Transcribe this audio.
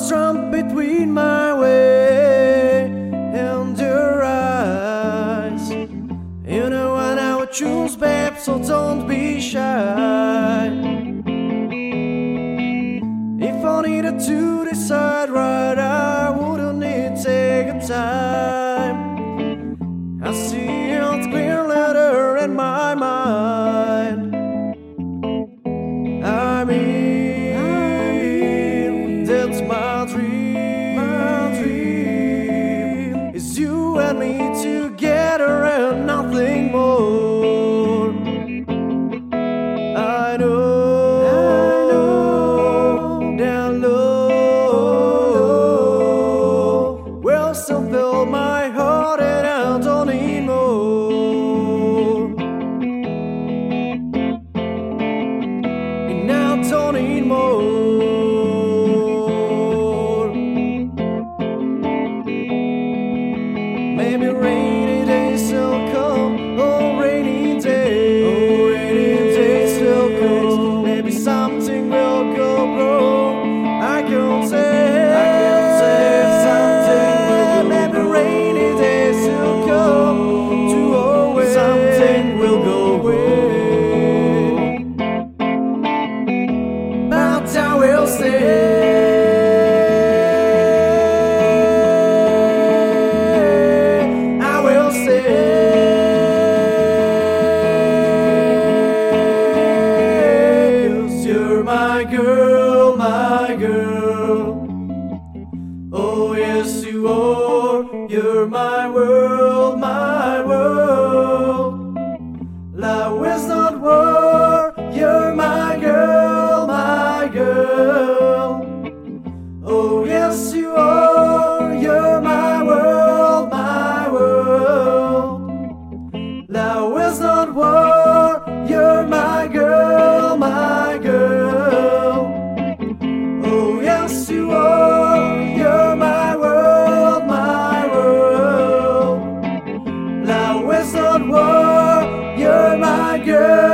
arms wrapped between my way and your eyes. You know what I would choose, babe, so don't be shy. If I needed to decide right, I wouldn't need to take a time. I see it clear letter in my mind. I mean, that's my dream. My dream is you and me together and nothing more. I know that love will still fill my heart and I don't need more. And I don't need more. Maybe rainy days will come, oh rainy days, oh rainy days will come. Maybe something will go wrong, I can't say something will go. Maybe rainy days will come to always, something will go away, but I will stay. You're my girl, my girl. Oh yes you are. You're my world, my world. Love is not war. You're my girl, my girl. Oh yes you are. You're my world, my world. Love is not war. You're my girl, my girl. Oh yes you are. You're my world, my world. Love is not war. You're my girl.